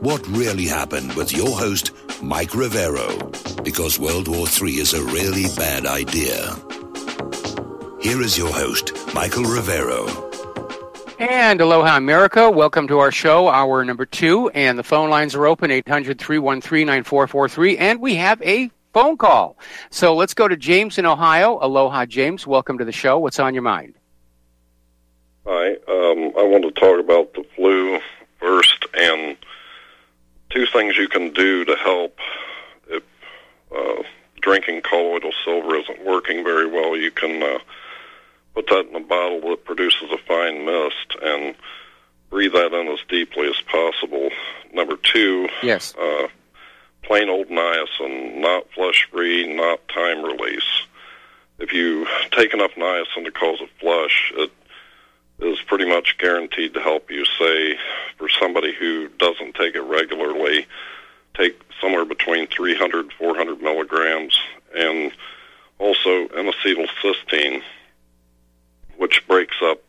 What really happened with your host, Mike Rivero, because World War III is a really bad idea. Here is your host, Michael Rivero. And aloha, America. Welcome to our show, hour number 2. And the phone lines are open, 800-313-9443. And we have a phone call. So let's go to James in Ohio. Aloha, James. Welcome to the show. What's on your mind? Hi. I want to talk about the flu first, and 2 things you can do to help if drinking colloidal silver isn't working very well. You can put that in a bottle that produces a fine mist and breathe that in as deeply as possible. Number 2, yes, plain old niacin, not flush-free, not time-release. If you take enough niacin to cause a flush, it is pretty much guaranteed to help you. Say, for somebody who doesn't take it regularly, take somewhere between 300 and 400 milligrams, and also N-acetylcysteine, which breaks up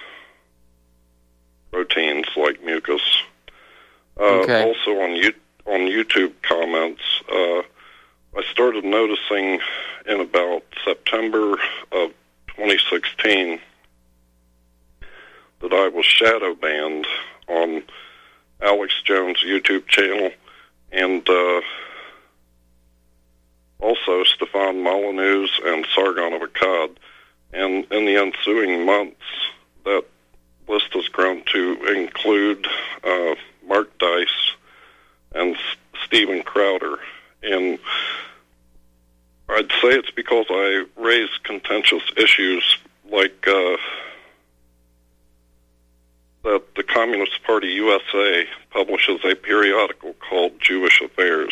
proteins like mucus. Okay. Also on YouTube comments, I started noticing in about September of 2016 that I was shadow banned on Alex Jones' YouTube channel, and also Stefan Molyneux's and Sargon of Akkad. And in the ensuing months, that list has grown to include Mark Dice and Steven Crowder. And I'd say it's because I raise contentious issues like that the Communist Party USA publishes a periodical called Jewish Affairs.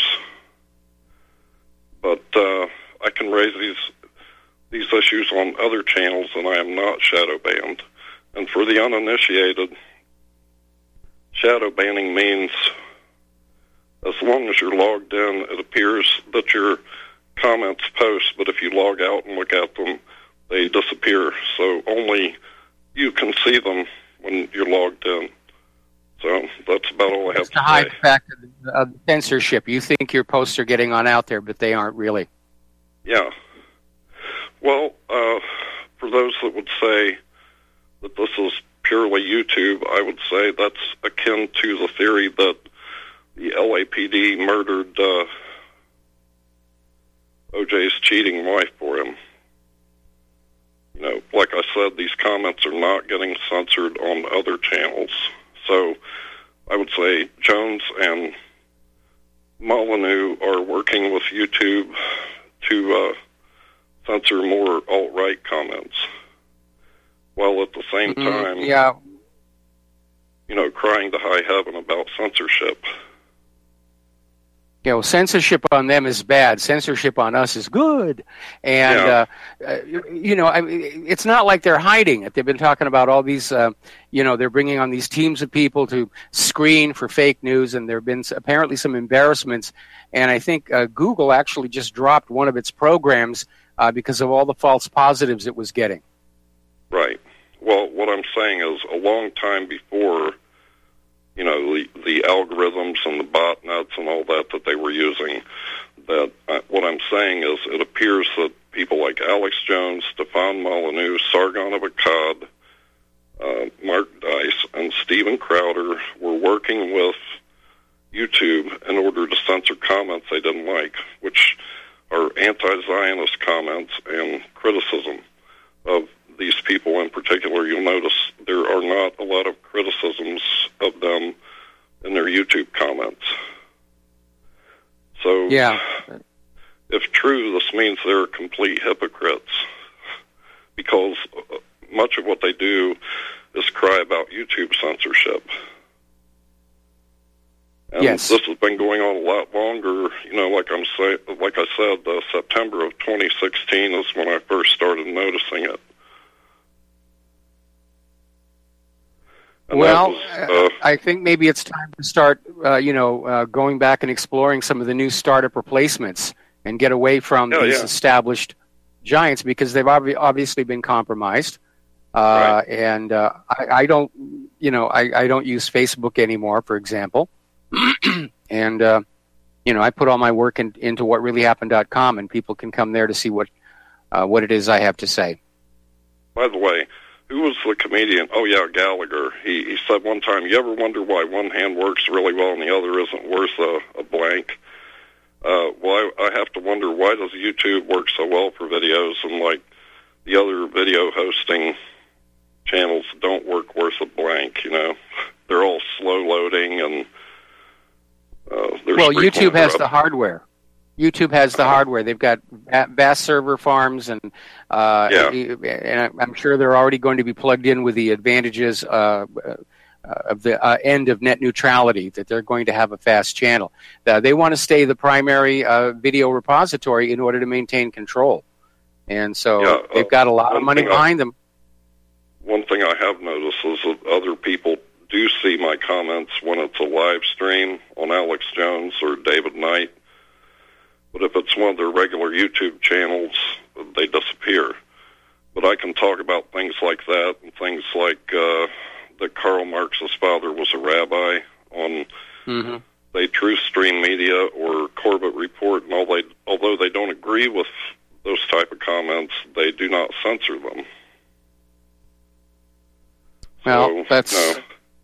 But I can raise these issues on other channels, and I am not shadow banned. And for the uninitiated, shadow banning means as long as you're logged in, it appears that your comments post, but if you log out and look at them, they disappear. So only you can see them when you're logged in. So that's about all I have to say. To hide the fact of the censorship. You think your posts are getting on out there, but they aren't really. Yeah. Well, for those that would say that this is purely YouTube, I would say that's akin to the theory that the LAPD murdered OJ's cheating wife for him. You know, like I said, these comments are not getting censored on other channels. So I would say Jones and Molyneux are working with YouTube to censor more alt-right comments, while at the same time, you know, crying to high heaven about censorship. You know, censorship on them is bad. Censorship on us is good. And, you know, it's not like they're hiding it. They've been talking about all these, you know, they're bringing on these teams of people to screen for fake news, and there have been apparently some embarrassments. And I think Google actually just dropped one of its programs because of all the false positives it was getting. Right. Well, what I'm saying is a long time before, you know, the algorithms and the botnets and all that they were using, that what I'm saying is it appears that people like Alex Jones, Stefan Molyneux, Sargon of Akkad, Mark Dice, and Steven Crowder were working with YouTube in order to censor comments they didn't like, which are anti-Zionist comments and criticism of these people in particular. You'll notice there are not a lot of criticisms of them in their YouTube comments. So, if true, this means they're complete hypocrites, because much of what they do is cry about YouTube censorship. And this has been going on a lot longer. You know, like I said, September of 2016 is when I first started noticing it. And well, I think maybe it's time to start, going back and exploring some of the new startup replacements and get away from these established giants, because they've obviously been compromised. Right. And I don't use Facebook anymore, for example. And, I put all my work into whatreallyhappened.com, and people can come there to see what it is I have to say. By the way, who was the comedian? Oh, yeah, Gallagher. He said one time, you ever wonder why one hand works really well and the other isn't worth a blank? Well, I have to wonder, why does YouTube work so well for videos and, like, the other video hosting channels don't work worth a blank, They're all slow loading, and well, YouTube has the hardware. YouTube has the hardware. They've got vast server farms, and I'm sure they're already going to be plugged in with the advantages of the end of net neutrality, that they're going to have a fast channel. They want to stay the primary video repository in order to maintain control. And so they've got a lot of money behind them. One thing I have noticed is that other people do see my comments when it's a live stream on Alex Jones or David Knight. But if it's one of their regular YouTube channels, they disappear. But I can talk about things like that, and things like that Karl Marx's father was a rabbi on the Truth Stream Media or Corbett Report, and although they don't agree with those type of comments, they do not censor them. Well, so,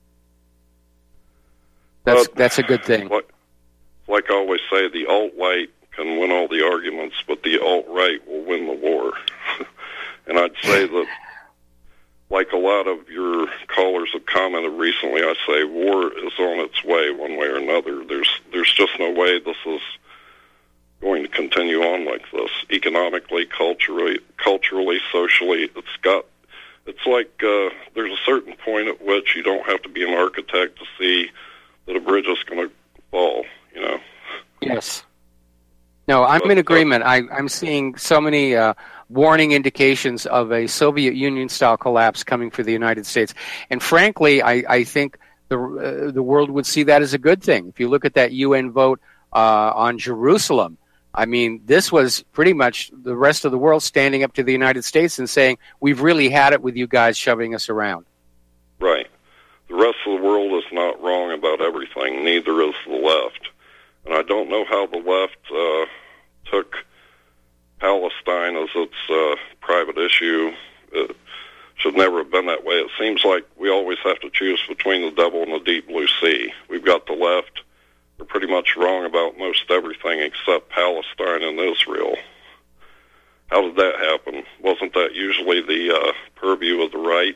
that's a good thing. Like I always say, the alt-right can win all the arguments, but the alt-right will win the war. And I'd say that, like a lot of your callers have commented recently, I say war is on its way one way or another. There's just no way this is going to continue on like this, economically, culturally, socially. It's like there's a certain point at which you don't have to be an architect to see that a bridge is going to fall, Yes. No, I'm in agreement. I'm seeing so many warning indications of a Soviet Union-style collapse coming for the United States. And frankly, I think the world would see that as a good thing. If you look at that UN vote on Jerusalem, I mean, this was pretty much the rest of the world standing up to the United States and saying, we've really had it with you guys shoving us around. Right. The rest of the world is not wrong about everything. Neither is the left. And I don't know how the left took Palestine as its private issue. It should never have been that way. It seems like we always have to choose between the devil and the deep blue sea. We've got the left. They're pretty much wrong about most everything except Palestine and Israel. How did that happen? Wasn't that usually the purview of the right?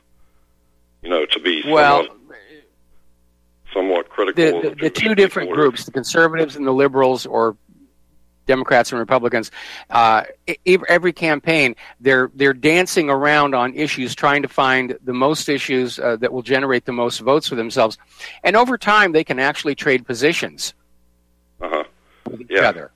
To be somewhat critical. The two different groups, the conservatives and the liberals, or Democrats and Republicans, every campaign, they're dancing around on issues, trying to find the most issues that will generate the most votes for themselves. And over time, they can actually trade positions with each other.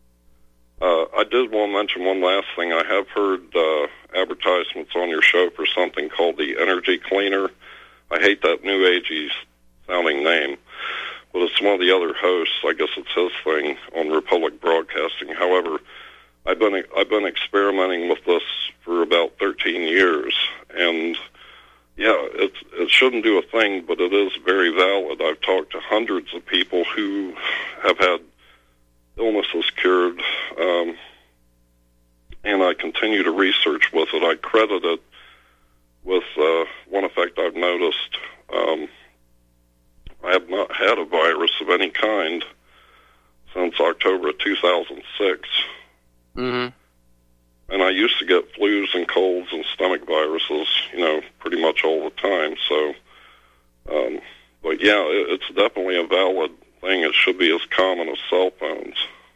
I did want to mention one last thing. I have heard advertisements on your show for something called the Energy Cleaner. I hate that new agey sounding name, but it's one of the other hosts. I guess it's his thing on Republic Broadcasting. However, I've been experimenting with this for about 13 years, and it shouldn't do a thing, but it is very valid. I've talked to hundreds of people who have had illnesses cured, and I continue to research with it. I credit it with one effect I've noticed. I have not had a virus of any kind since October of 2006. Mm-hmm. And I used to get flus and colds and stomach viruses, pretty much all the time. So, but yeah, it's definitely a valid thing. It should be as common as cell phones.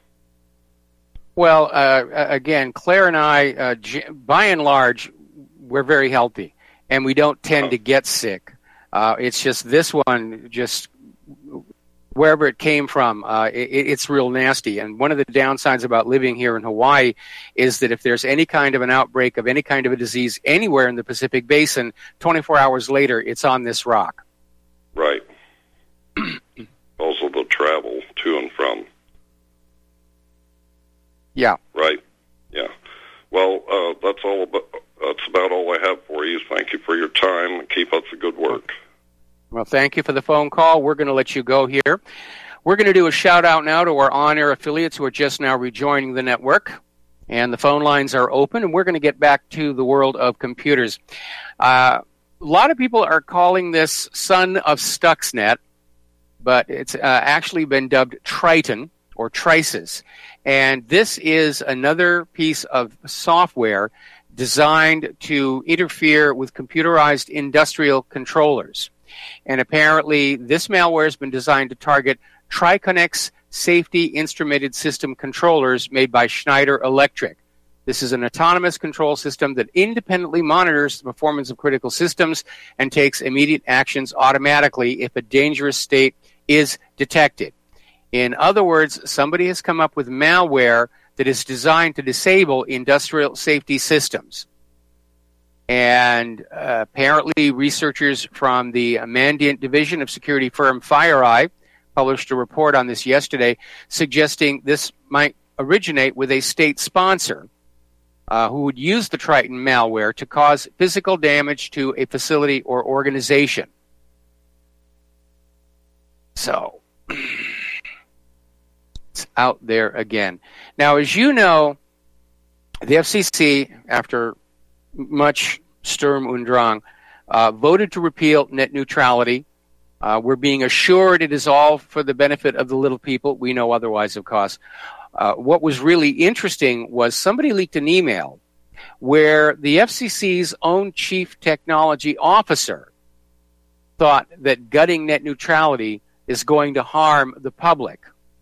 Well, again, Claire and I, by and large, we're very healthy, and we don't tend to get sick. It's just this one, just wherever it came from, it's real nasty. And one of the downsides about living here in Hawaii is that if there's any kind of an outbreak of any kind of a disease anywhere in the Pacific Basin, 24 hours later, it's on this rock. Right. Also the travel to and from. Yeah. Right. Yeah. Well, that's about all I have for you. Thank you for your time, and keep up the good work. Well, thank you for the phone call. We're going to let you go here. We're going to do a shout-out now to our on-air affiliates who are just now rejoining the network. And the phone lines are open, and we're going to get back to the world of computers. A lot of people are calling this Son of Stuxnet, but it's actually been dubbed Triton or Trices. And this is another piece of software designed to interfere with computerized industrial controllers. And apparently this malware has been designed to target Triconex safety instrumented system controllers made by Schneider Electric. This is an autonomous control system that independently monitors the performance of critical systems and takes immediate actions automatically if a dangerous state is detected. In other words, somebody has come up with malware that is designed to disable industrial safety systems. And apparently researchers from the Mandiant division of security firm FireEye published a report on this yesterday, suggesting this might originate with a state sponsor who would use the Triton malware to cause physical damage to a facility or organization. So, it's out there again. Now, as you know, the FCC, after much Sturm und Drang, voted to repeal net neutrality. We're being assured it is all for the benefit of the little people. We know otherwise, of course. What was really interesting was somebody leaked an email where the FCC's own chief technology officer thought that gutting net neutrality is going to harm the public.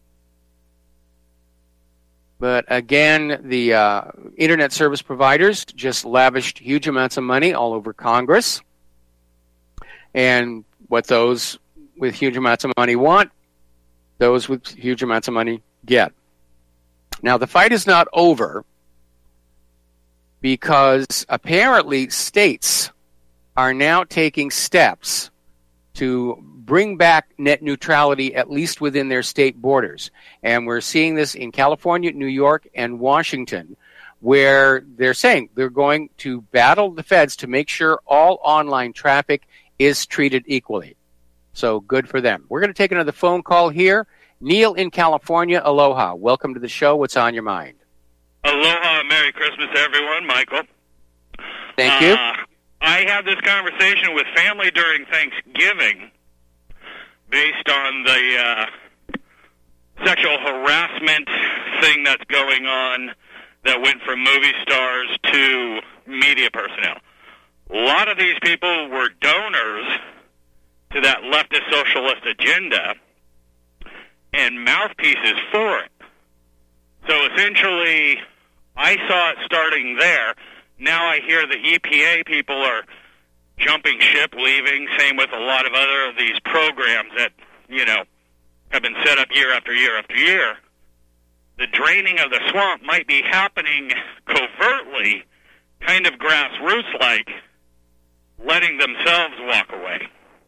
But again, the internet service providers just lavished huge amounts of money all over Congress. And what those with huge amounts of money want, those with huge amounts of money get. Now, the fight is not over because apparently states are now taking steps to bring back net neutrality, at least within their state borders. And we're seeing this in California, New York, and Washington, where they're saying they're going to battle the feds to make sure all online traffic is treated equally. So good for them. We're going to take another phone call here. Neil in California, aloha. Welcome to the show. What's on your mind? Aloha. Merry Christmas, everyone. Michael. Thank you. I had this conversation with family during Thanksgiving based on the sexual harassment thing that's going on that went from movie stars to media personnel. A lot of these people were donors to that leftist socialist agenda and mouthpieces for it. So essentially, I saw it starting there. Now I hear the EPA people are jumping ship, leaving. Same with a lot of other of these programs that, you know, have been set up year after year after year. The draining of the swamp might be happening covertly, kind of grassroots-like, letting themselves walk away.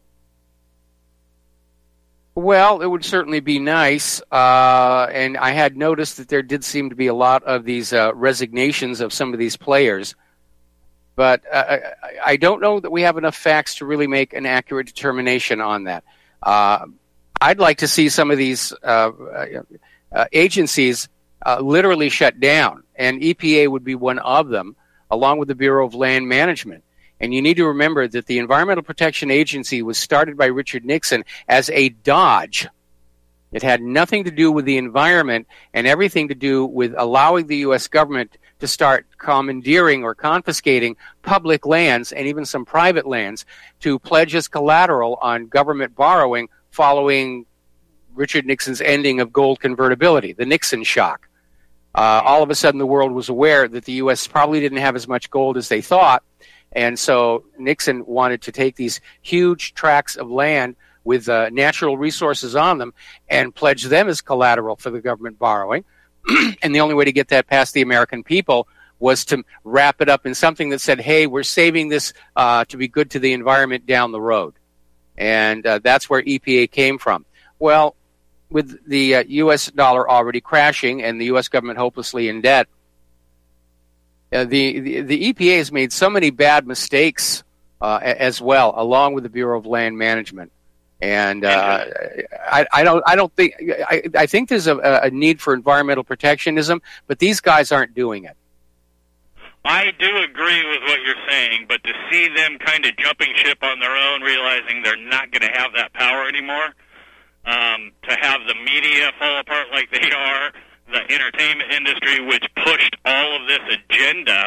Well, it would certainly be nice, and I had noticed that there did seem to be a lot of these resignations of some of these players, but I don't know that we have enough facts to really make an accurate determination on that. I'd like to see some of these agencies literally shut down, and EPA would be one of them, along with the Bureau of Land Management. And you need to remember that the Environmental Protection Agency was started by Richard Nixon as a dodge. It had nothing to do with the environment and everything to do with allowing the U.S. government to start commandeering or confiscating public lands and even some private lands to pledge as collateral on government borrowing following Richard Nixon's ending of gold convertibility, the Nixon shock. All of a sudden the world was aware that the U.S. probably didn't have as much gold as they thought. And so Nixon wanted to take these huge tracts of land with natural resources on them and pledge them as collateral for the government borrowing. And the only way to get that past the American people was to wrap it up in something that said, hey, we're saving this to be good to the environment down the road. And that's where EPA came from. Well, with the U.S. dollar already crashing and the U.S. government hopelessly in debt, the EPA has made so many bad mistakes as well, along with the Bureau of Land Management. And I think there's a need for environmental protectionism, but these guys aren't doing it. I do agree with what you're saying, but to see them kind of jumping ship on their own, realizing they're not going to have that power anymore, to have the media fall apart like they are, the entertainment industry, which pushed all of this agenda,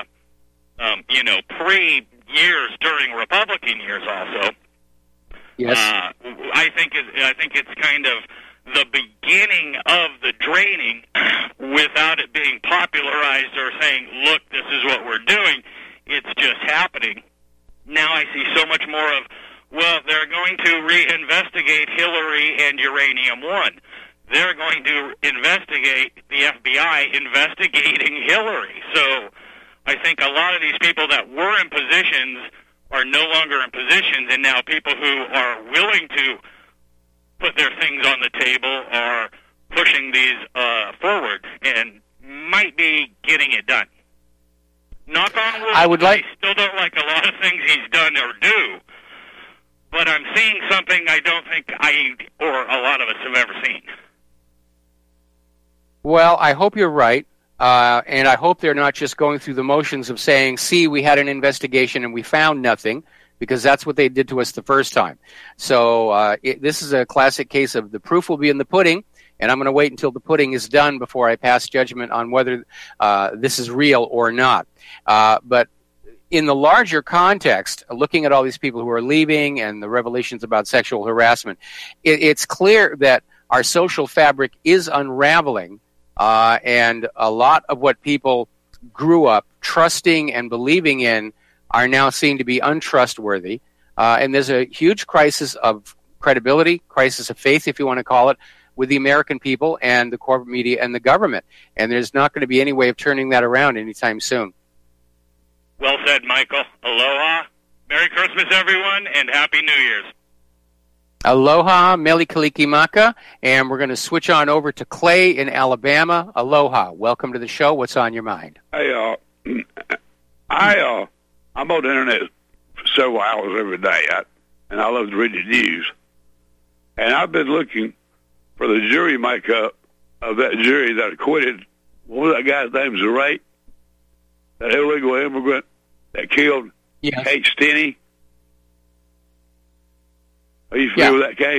pre-years during Republican years also. Yes. I think it's kind of the beginning of the draining without it being popularized or saying, look, this is what we're doing. It's just happening. Now I see so much more of, well, they're going to reinvestigate Hillary and Uranium One. They're going to investigate the FBI investigating Hillary. So I think a lot of these people that were in positions are no longer in positions, and now people who are willing to put their things on the table are pushing these forward and might be getting it done. Knock on wood, I still don't like a lot of things he's done or do, but I'm seeing something I don't think I or a lot of us have ever seen. Well, I hope you're right. And I hope they're not just going through the motions of saying, see, we had an investigation and we found nothing, because that's what they did to us the first time. So this is a classic case of the proof will be in the pudding, and I'm going to wait until the pudding is done before I pass judgment on whether this is real or not. But in the larger context, looking at all these people who are leaving and the revelations about sexual harassment, it's clear that our social fabric is unraveling. And a lot of what people grew up trusting and believing in are now seen to be untrustworthy. And there's a huge crisis of credibility, crisis of faith, if you want to call it, with the American people and the corporate media and the government. And there's not going to be any way of turning that around anytime soon. Well said, Michael. Aloha. Merry Christmas, everyone, and Happy New Year's. Aloha, Mele Kalikimaka, and we're going to switch on over to Clay in Alabama. Aloha, welcome to the show. What's on your mind? Hey, I'm on the internet several hours every day, and I love to read the news. And I've been looking for the jury makeup of that jury that acquitted, what was that guy's name, Zaray? That illegal immigrant that killed Kate Stinney. Are you familiar with that case?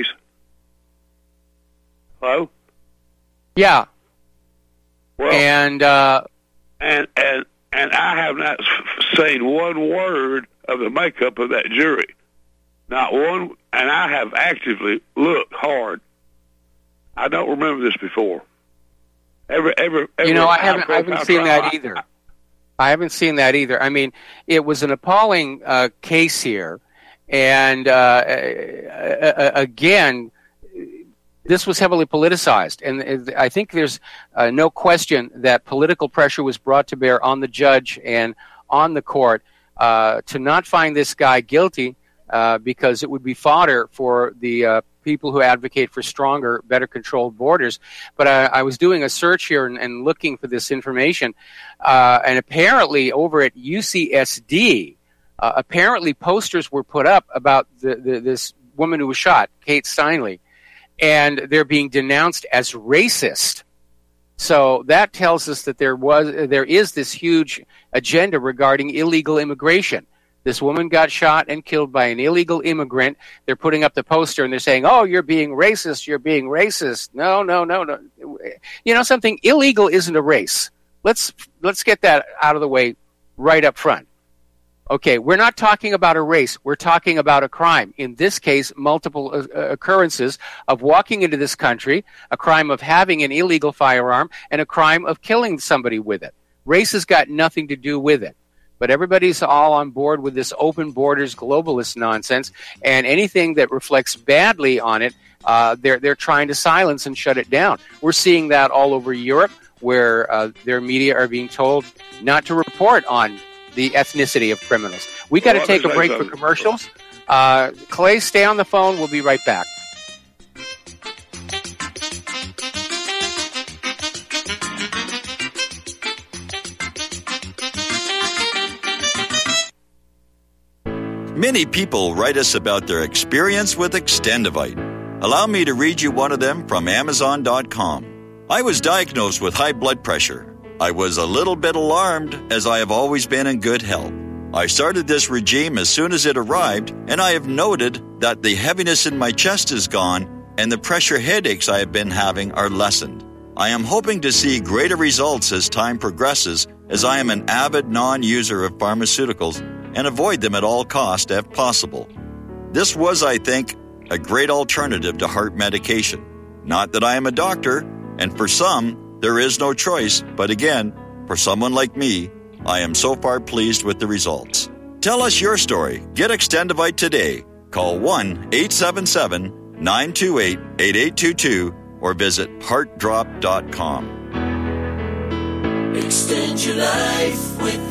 Hello? Yeah. Well, and I have not seen one word of the makeup of that jury. Not one, and I have actively looked hard. I don't remember this before. I haven't seen that either. I haven't seen that either. I mean, it was an appalling case here. And again, this was heavily politicized. And I think there's no question that political pressure was brought to bear on the judge and on the court to not find this guy guilty because it would be fodder for the people who advocate for stronger, better controlled borders. But I was doing a search here and looking for this information. And apparently over at UCSD, apparently posters were put up about this woman who was shot, Kate Steinle, and they're being denounced as racist. So that tells us that there is this huge agenda regarding illegal immigration. This woman got shot and killed by an illegal immigrant. They're putting up the poster and they're saying, oh, you're being racist, you're being racist. No. You know something? Illegal isn't a race. Let's get that out of the way right up front. Okay, we're not talking about a race. We're talking about a crime. In this case, multiple occurrences of walking into this country, a crime of having an illegal firearm, and a crime of killing somebody with it. Race has got nothing to do with it. But everybody's all on board with this open borders globalist nonsense, and anything that reflects badly on it, they're trying to silence and shut it down. We're seeing that all over Europe, where their media are being told not to report on the ethnicity of criminals. We got to take a break for commercials. Clay, stay on the phone. We'll be right back. Many people write us about their experience with Extendivite. Allow me to read you one of them from Amazon.com. I was diagnosed with high blood pressure. I was a little bit alarmed, as I have always been in good health. I started this regime as soon as it arrived, and I have noted that the heaviness in my chest is gone and the pressure headaches I have been having are lessened. I am hoping to see greater results as time progresses, as I am an avid non-user of pharmaceuticals and avoid them at all costs if possible. This was, I think, a great alternative to heart medication. Not that I am a doctor, and for some, there is no choice, but again, for someone like me, I am so far pleased with the results. Tell us your story. Get Extendivite today. Call 1-877-928-8822 or visit heartdrop.com. Extend your life with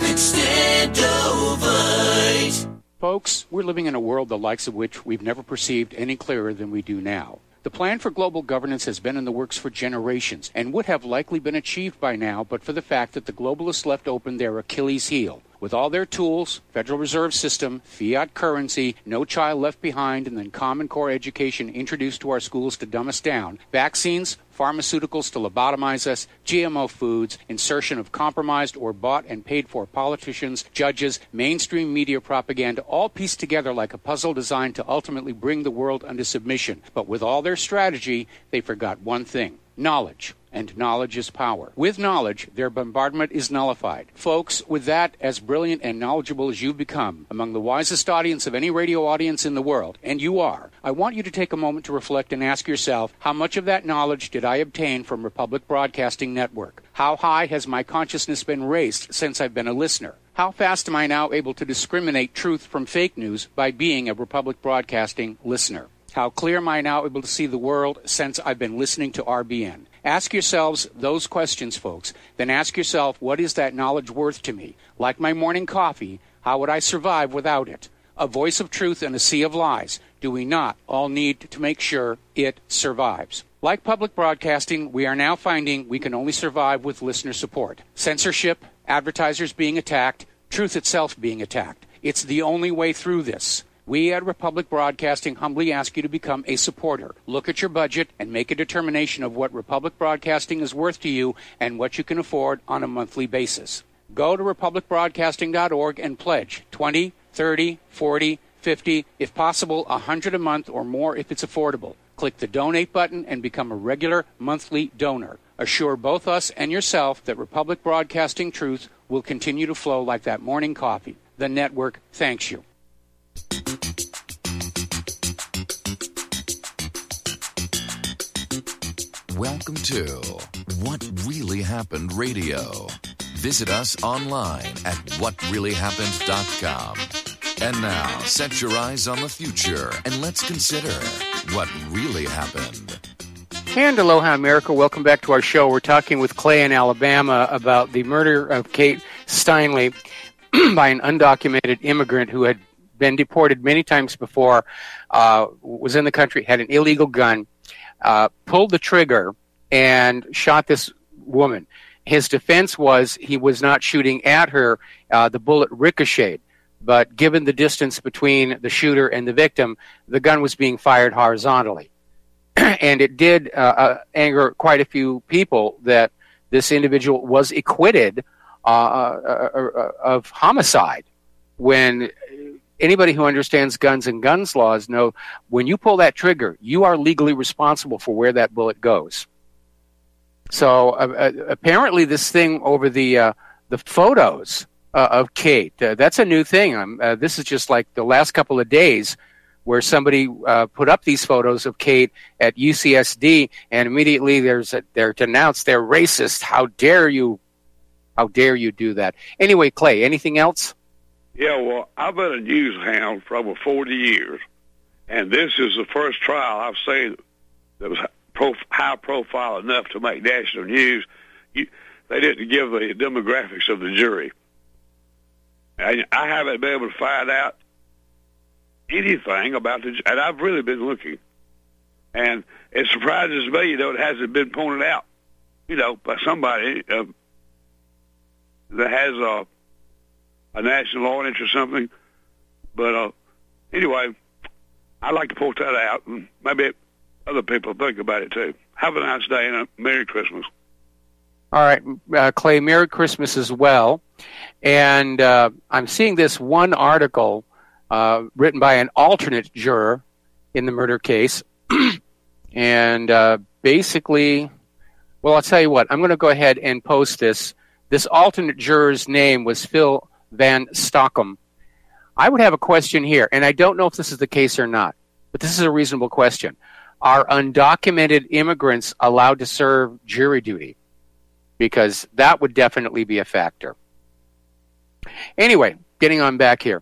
Extendivite. Folks, we're living in a world the likes of which we've never perceived any clearer than we do now. The plan for global governance has been in the works for generations and would have likely been achieved by now but for the fact that the globalists left open their Achilles heel. With all their tools, Federal Reserve System, fiat currency, no child left behind, and then Common Core education introduced to our schools to dumb us down, vaccines, pharmaceuticals to lobotomize us, GMO foods, insertion of compromised or bought and paid for politicians, judges, mainstream media propaganda, all pieced together like a puzzle designed to ultimately bring the world under submission. But with all their strategy, they forgot one thing: knowledge. And knowledge is power. With knowledge, their bombardment is nullified. Folks, with that, as brilliant and knowledgeable as you've become, among the wisest audience of any radio audience in the world, and you are, I want you to take a moment to reflect and ask yourself, how much of that knowledge did I obtain from Republic Broadcasting Network? How high has my consciousness been raised since I've been a listener? How fast am I now able to discriminate truth from fake news by being a Republic Broadcasting listener? How clear am I now able to see the world since I've been listening to RBN? Ask yourselves those questions, folks. Then ask yourself, what is that knowledge worth to me? Like my morning coffee, how would I survive without it? A voice of truth in a sea of lies. Do we not all need to make sure it survives? Like public broadcasting, we are now finding we can only survive with listener support. Censorship, advertisers being attacked, truth itself being attacked. It's the only way through this. We at Republic Broadcasting humbly ask you to become a supporter. Look at your budget and make a determination of what Republic Broadcasting is worth to you and what you can afford on a monthly basis. Go to republicbroadcasting.org and pledge $20, $30, $40, $50, if possible, $100 a month or more if it's affordable. Click the donate button and become a regular monthly donor. Assure both us and yourself that Republic Broadcasting truth will continue to flow like that morning coffee. The network thanks you. Welcome to What Really Happened Radio. Visit us online at whatreallyhappened.com. And now, set your eyes on the future and let's consider what really happened. And aloha, America. Welcome back to our show. We're talking with Clay in Alabama about the murder of Kate Steinle by an undocumented immigrant who had been deported many times before, was in the country, had an illegal gun, pulled the trigger and shot this woman. His defense was he was not shooting at her. The bullet ricocheted. But given the distance between the shooter and the victim, the gun was being fired horizontally. And it did anger quite a few people that this individual was acquitted of homicide. When anybody who understands guns and guns laws know when you pull that trigger, you are legally responsible for where that bullet goes. So apparently this thing over the photos of Kate, that's a new thing. This is just like the last couple of days where somebody put up these photos of Kate at UCSD, and immediately they're denounced. They're racist. How dare you? How dare you do that? Anyway, Clay, anything else? Yeah, well, I've been a news hound for over 40 years, and this is the first trial I've seen that was high profile enough to make national news. They didn't give the demographics of the jury. I haven't been able to find out anything about and I've really been looking. And it surprises me, it hasn't been pointed out, by somebody that has a national audience or something. But anyway, I'd like to point that out, and maybe other people think about it too. Have a nice day and a Merry Christmas. All right, Clay, Merry Christmas as well. And I'm seeing this one article written by an alternate juror in the murder case. And basically, well, I'll tell you what, I'm going to go ahead and post this. This alternate juror's name was Phil Van Stockham. I would have a question here, and I don't know if this is the case or not, but this is a reasonable question. Are undocumented immigrants allowed to serve jury duty? Because that would definitely be a factor. Anyway, getting on back here.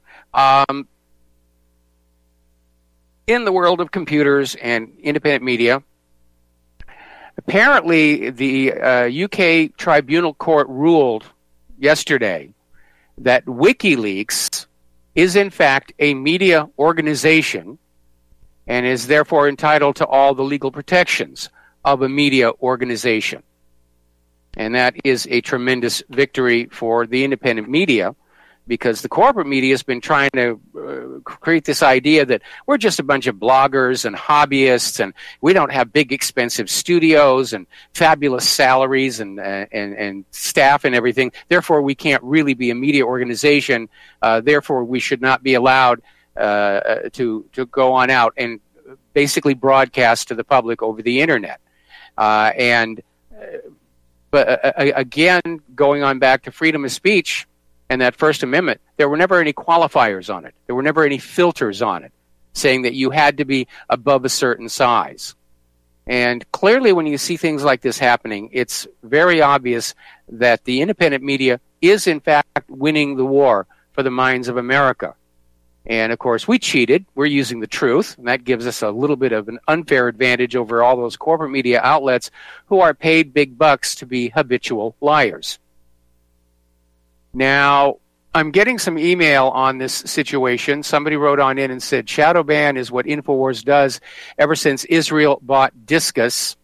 In the world of computers and independent media, apparently the UK Tribunal Court ruled yesterday that WikiLeaks is in fact a media organization and is therefore entitled to all the legal protections of a media organization. And that is a tremendous victory for the independent media, because the corporate media has been trying to create this idea that we're just a bunch of bloggers and hobbyists, and we don't have big expensive studios and fabulous salaries and staff and everything. Therefore, we can't really be a media organization. Therefore, we should not be allowed to go on out and basically broadcast to the public over the internet. But again, going on back to freedom of speech and that First Amendment, there were never any qualifiers on it. There were never any filters on it saying that you had to be above a certain size. And clearly when you see things like this happening, it's very obvious that the independent media is in fact winning the war for the minds of America. And of course, we cheated. We're using the truth, and that gives us a little bit of an unfair advantage over all those corporate media outlets who are paid big bucks to be habitual liars. Now, I'm getting some email on this situation. Somebody wrote on in and said, shadow ban is what InfoWars does ever since Israel bought Discus.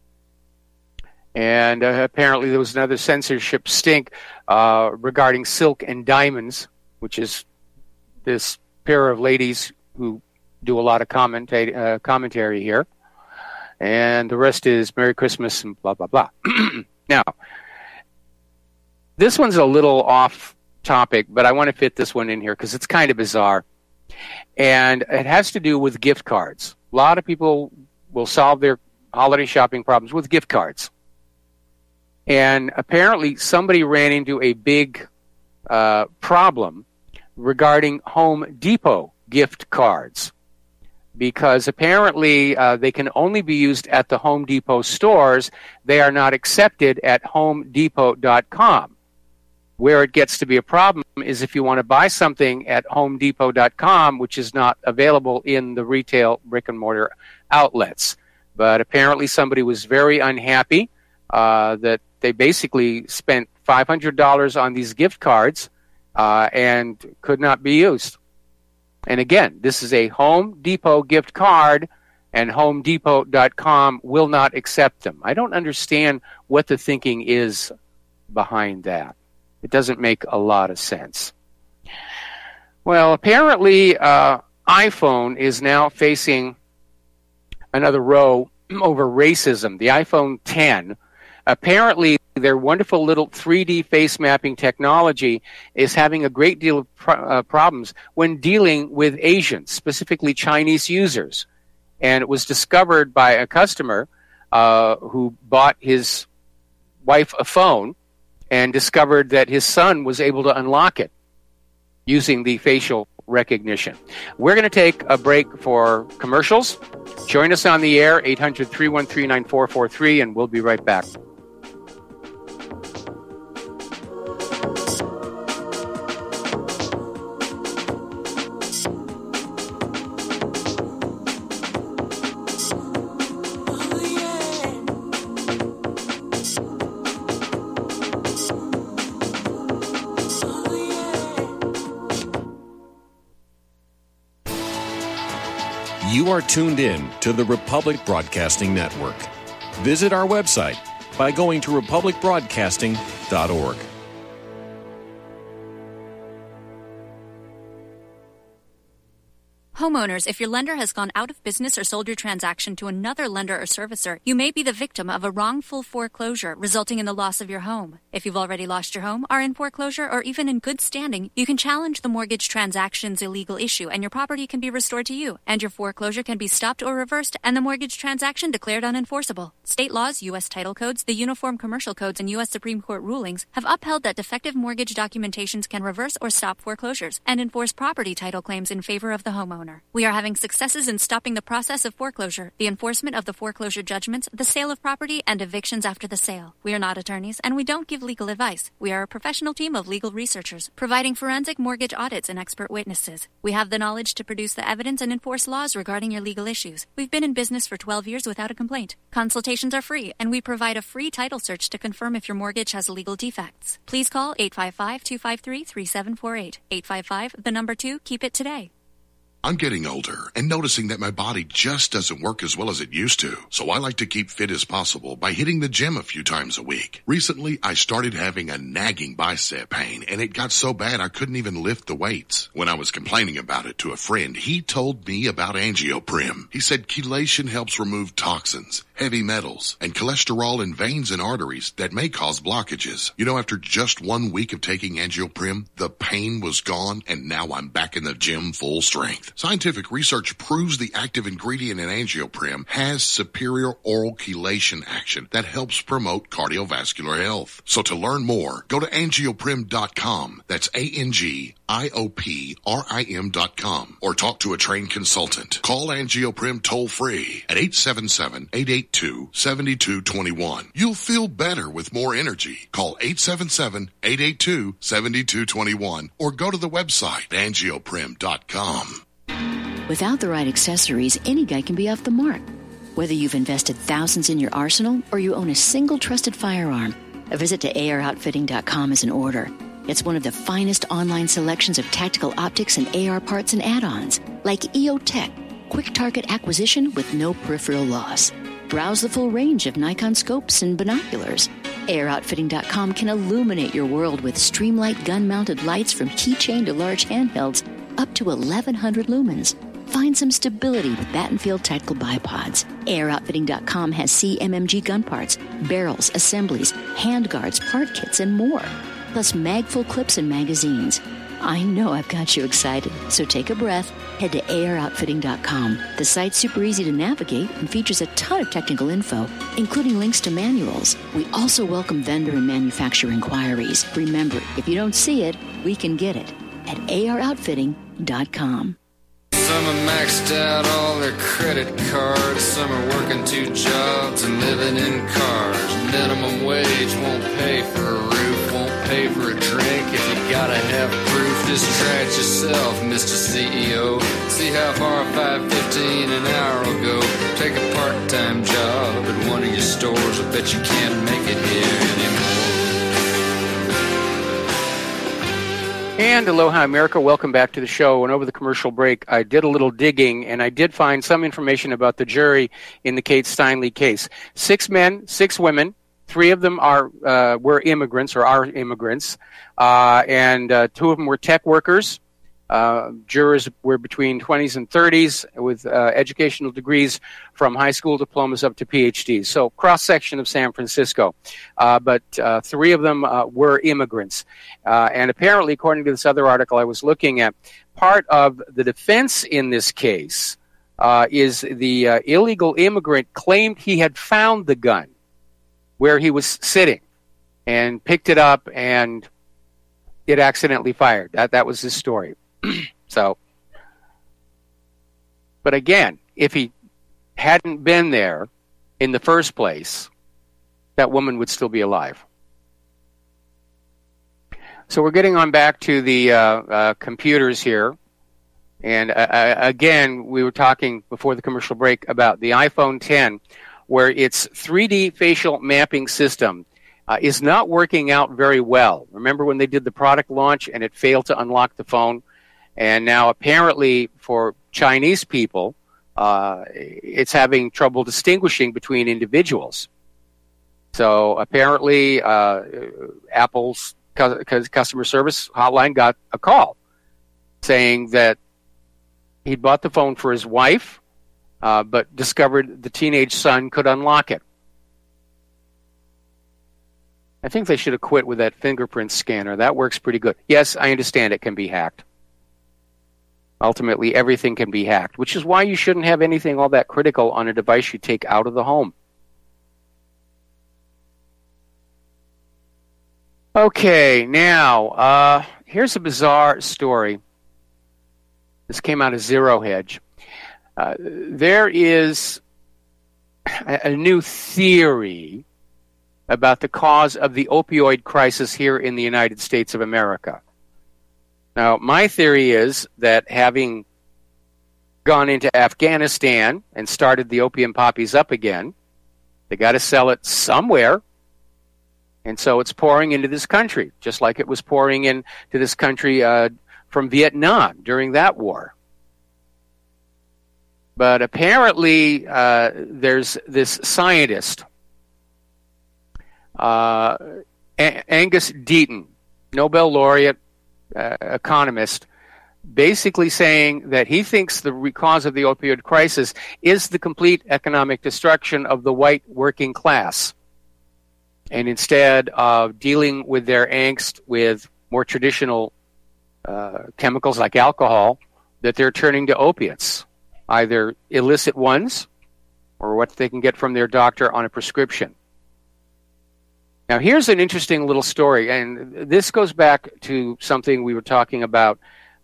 And apparently there was another censorship stink regarding Silk and Diamonds, which is this pair of ladies who do a lot of commentary here. And the rest is Merry Christmas and blah, blah, blah. Now, this one's a little off topic, but I want to fit this one in here because it's kind of bizarre. And it has to do with gift cards. A lot of people will solve their holiday shopping problems with gift cards. And apparently somebody ran into a big problem regarding Home Depot gift cards, because apparently they can only be used at the Home Depot stores. They are not accepted at HomeDepot.com. Where it gets to be a problem is if you want to buy something at HomeDepot.com, which is not available in the retail brick-and-mortar outlets. But apparently somebody was very unhappy that they basically spent $500 on these gift cards and could not be used. And again, this is a Home Depot gift card, and HomeDepot.com will not accept them. I don't understand what the thinking is behind that. It doesn't make a lot of sense. Well, apparently iPhone is now facing another row over racism. The iPhone 10, apparently their wonderful little 3D face mapping technology is having a great deal of problems when dealing with Asians, specifically Chinese users. And it was discovered by a customer who bought his wife a phone and discovered that his son was able to unlock it using the facial recognition. We're going to take a break for commercials. Join us on the air, 800-313-9443, and we'll be right back. You are tuned in to the Republic Broadcasting Network. Visit our website by going to republicbroadcasting.org. Homeowners, if your lender has gone out of business or sold your transaction to another lender or servicer, you may be the victim of a wrongful foreclosure, resulting in the loss of your home. If you've already lost your home, are in foreclosure, or even in good standing, you can challenge the mortgage transaction's illegal issue, and your property can be restored to you, and your foreclosure can be stopped or reversed, and the mortgage transaction declared unenforceable. State laws, U.S. title codes, the Uniform Commercial Codes, and U.S. Supreme Court rulings have upheld that defective mortgage documentations can reverse or stop foreclosures and enforce property title claims in favor of the homeowner. We are having successes in stopping the process of foreclosure, the enforcement of the foreclosure judgments, the sale of property, and evictions after the sale. We are not attorneys, and we don't give legal advice. We are a professional team of legal researchers, providing forensic mortgage audits and expert witnesses. We have the knowledge to produce the evidence and enforce laws regarding your legal issues. We've been in business for 12 years without a complaint. Consultations are free, and we provide a free title search to confirm if your mortgage has legal defects. Please call 855-253-3748. 855, the number 2, keep it today. I'm getting older and noticing that my body just doesn't work as well as it used to. So I like to keep fit as possible by hitting the gym a few times a week. Recently, I started having a nagging bicep pain, and it got so bad I couldn't even lift the weights. When I was complaining about it to a friend, he told me about Angioprim. He said chelation helps remove toxins, heavy metals, and cholesterol in veins and arteries that may cause blockages. You know, after just 1 week of taking Angioprim, the pain was gone, and now I'm back in the gym full strength. Scientific research proves the active ingredient in Angioprim has superior oral chelation action that helps promote cardiovascular health. So to learn more, go to angioprim.com. That's ANGIOPRIM.com, or talk to a trained consultant. Call Angioprim toll free at 877-882-7221. You'll feel better with more energy. Call 877-882-7221 or go to the website angioprim.com. Without the right accessories, any guy can be off the mark. Whether you've invested thousands in your arsenal or you own a single trusted firearm, a visit to AROutfitting.com is in order. It's one of the finest online selections of tactical optics and AR parts and add-ons, like EOTech, quick target acquisition with no peripheral loss. Browse the full range of Nikon scopes and binoculars. AROutfitting.com can illuminate your world with Streamlight gun-mounted lights from keychain to large handhelds up to 1,100 lumens. Find some stability with Battenfield Tactical Bipods. AirOutfitting.com has CMMG gun parts, barrels, assemblies, handguards, part kits, and more. Plus mag-full clips and magazines. I know I've got you excited, so take a breath. Head to AirOutfitting.com. The site's super easy to navigate and features a ton of technical info, including links to manuals. We also welcome vendor and manufacturer inquiries. Remember, if you don't see it, we can get it at AirOutfitting.com. Some are maxed out all their credit cards. Some are working 2 jobs and living in cars. Minimum wage won't pay for a roof, won't pay for a drink. If you gotta have proof, just try it yourself, Mr. CEO. See how far $5.15 an hour will go. Take a part-time job at one of your stores. I bet you can't make it here anymore. And aloha, America. Welcome back to the show. And over the commercial break, I did a little digging, and I did find some information about the jury in the Kate Steinle case. 6 men, 6 women. 3 of them were immigrants or are immigrants, and 2 of them were tech workers. Jurors were between 20s and 30s with educational degrees from high school diplomas up to PhDs. So cross-section of San Francisco. But 3 of them were immigrants. And apparently, according to this other article I was looking at, part of the defense in this case is the illegal immigrant claimed he had found the gun where he was sitting and picked it up and it accidentally fired. That was his story. So, but again, if he hadn't been there in the first place, that woman would still be alive. So we're getting on back to the computers here. And again, we were talking before the commercial break about the iPhone 10, where its 3D facial mapping system is not working out very well. Remember when they did the product launch and it failed to unlock the phone? And now apparently for Chinese people, it's having trouble distinguishing between individuals. So apparently Apple's customer service hotline got a call saying that He'd bought the phone for his wife, but discovered the teenage son could unlock it. I think they should have quit with that fingerprint scanner. That works pretty good. Yes, I understand it can be hacked. Ultimately, everything can be hacked, which is why you shouldn't have anything all that critical on a device you take out of the home. Okay, now, here's a bizarre story. This came out of Zero Hedge. There is a new theory about the cause of the opioid crisis here in the United States of America. Now, my theory is that having gone into Afghanistan and started the opium poppies up again, they got to sell it somewhere, and so it's pouring into this country, just like it was pouring into this country from Vietnam during that war. But apparently, there's this scientist, Angus Deaton, Nobel laureate, economist, basically saying that he thinks the cause of the opioid crisis is the complete economic destruction of the white working class. And instead of dealing with their angst with more traditional chemicals like alcohol, that they're turning to opiates, either illicit ones or what they can get from their doctor on a prescription. Now, here's an interesting little story, and this goes back to something we were talking about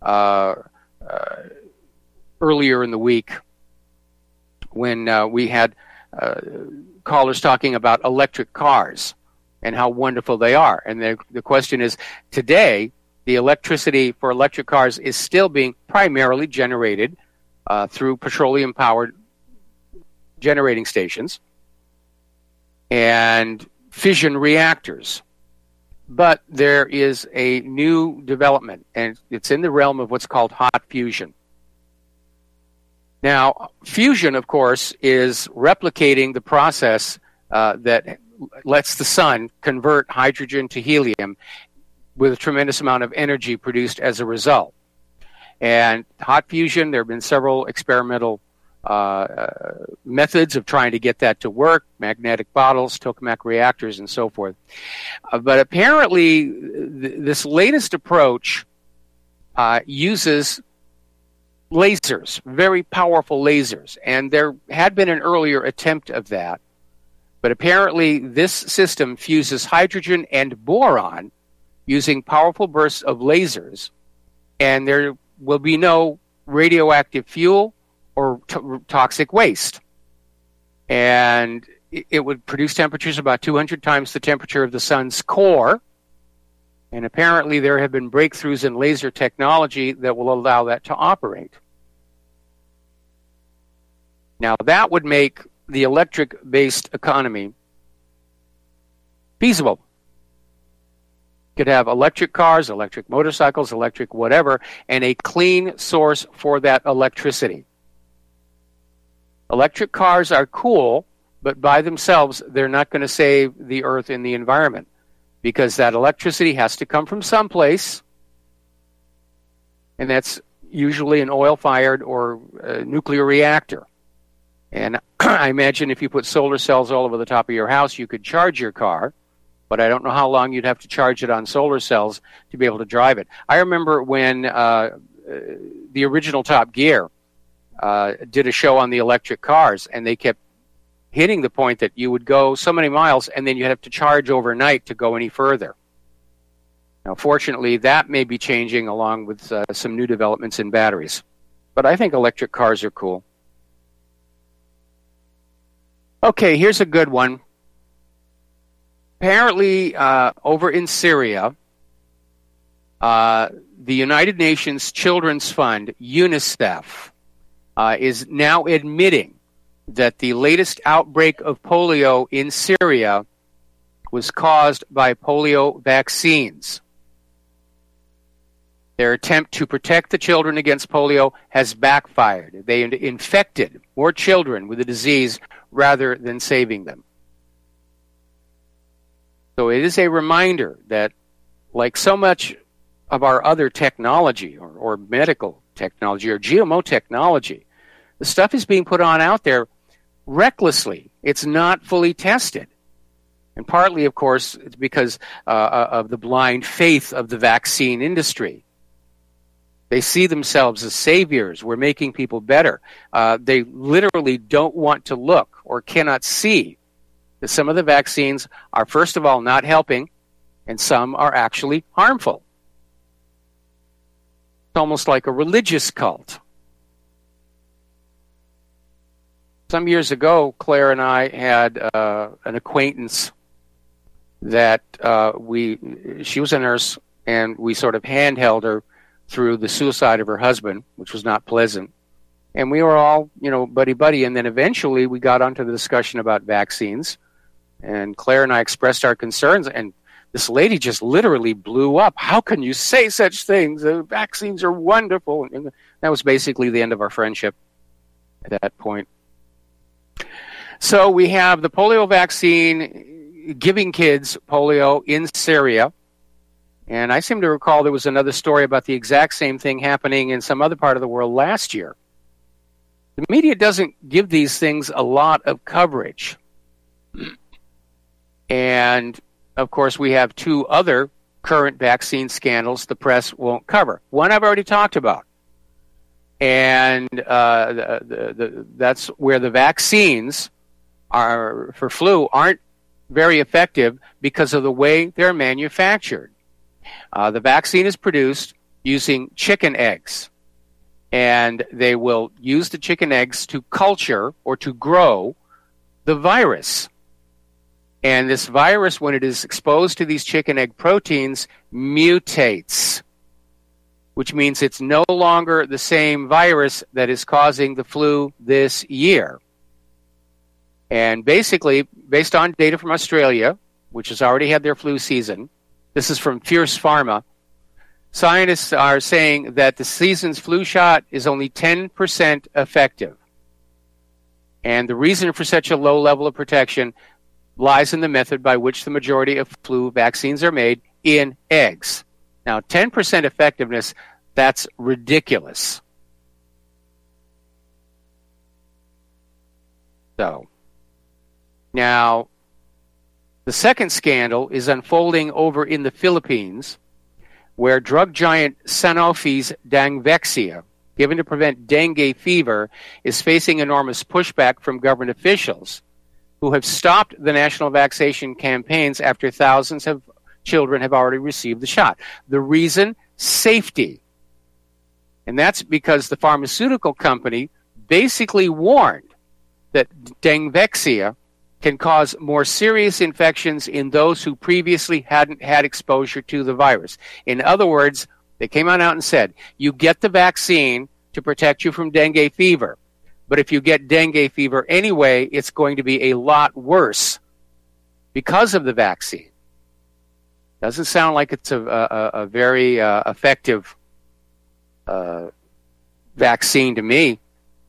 earlier in the week when we had callers talking about electric cars and how wonderful they are. And the question is, today, the electricity for electric cars is still being primarily generated through petroleum-powered generating stations and fission reactors. But there is a new development, and it's in the realm of what's called hot fusion. Now, fusion, of course, is replicating the process that lets the sun convert hydrogen to helium with a tremendous amount of energy produced as a result. And hot fusion, there have been several experimental methods of trying to get that to work, magnetic bottles, tokamak reactors, and so forth. But apparently, this latest approach uses lasers, very powerful lasers. And there had been an earlier attempt of that. But apparently, this system fuses hydrogen and boron using powerful bursts of lasers. And there will be no radioactive fuel or toxic waste. And it would produce temperatures about 200 times the temperature of the sun's core. And apparently there have been breakthroughs in laser technology that will allow that to operate. Now that would make the electric-based economy feasible. You could have electric cars, electric motorcycles, electric whatever, and a clean source for that electricity. Electric cars are cool, but by themselves, they're not going to save the earth and the environment because that electricity has to come from someplace, and that's usually an oil-fired or nuclear reactor. And I imagine if you put solar cells all over the top of your house, you could charge your car, but I don't know how long you'd have to charge it on solar cells to be able to drive it. I remember when the original Top Gear did a show on the electric cars, and they kept hitting the point that you would go so many miles and then you'd have to charge overnight to go any further. Now, fortunately, that may be changing along with some new developments in batteries. But I think electric cars are cool. Okay, here's a good one. Apparently, over in Syria, the United Nations Children's Fund, UNICEF, is now admitting that the latest outbreak of polio in Syria was caused by polio vaccines. Their attempt to protect the children against polio has backfired. They infected more children with the disease rather than saving them. So it is a reminder that, like so much of our other technology or medical technology or GMO technology. The stuff is being put on out there recklessly. It's not fully tested. And partly, of course, it's because of the blind faith of the vaccine industry. They see themselves as saviors. We're making people better. They literally don't want to look or cannot see that some of the vaccines are, first of all, not helping, and some are actually harmful. It's almost like a religious cult. Some years ago, Claire and I had an acquaintance that she was a nurse, and we sort of handheld her through the suicide of her husband, which was not pleasant. And we were all, buddy-buddy, and then eventually we got onto the discussion about vaccines, and Claire and I expressed our concerns, and this lady just literally blew up. How can you say such things? The vaccines are wonderful. And that was basically the end of our friendship at that point. So we have the polio vaccine giving kids polio in Syria. And I seem to recall there was another story about the exact same thing happening in some other part of the world last year. The media doesn't give these things a lot of coverage. And, of course, we have two other current vaccine scandals the press won't cover. One I've already talked about. And that's where the vaccines for flu aren't very effective because of the way they're manufactured. The vaccine is produced using chicken eggs, and they will use the chicken eggs to culture or to grow the virus. And this virus, when it is exposed to these chicken egg proteins, mutates, which means it's no longer the same virus that is causing the flu this year. And basically, based on data from Australia, which has already had their flu season, this is from Fierce Pharma, scientists are saying that the season's flu shot is only 10% effective. And the reason for such a low level of protection lies in the method by which the majority of flu vaccines are made in eggs. Now, 10% effectiveness, that's ridiculous. So, now, the second scandal is unfolding over in the Philippines, where drug giant Sanofi's Dangvexia, given to prevent dengue fever, is facing enormous pushback from government officials who have stopped the national vaccination campaigns after thousands of children have already received the shot. The reason? Safety. And that's because the pharmaceutical company basically warned that Dangvexia can cause more serious infections in those who previously hadn't had exposure to the virus. In other words, they came out and said, you get the vaccine to protect you from dengue fever. But if you get dengue fever anyway, it's going to be a lot worse because of the vaccine. Doesn't sound like it's a very effective vaccine to me.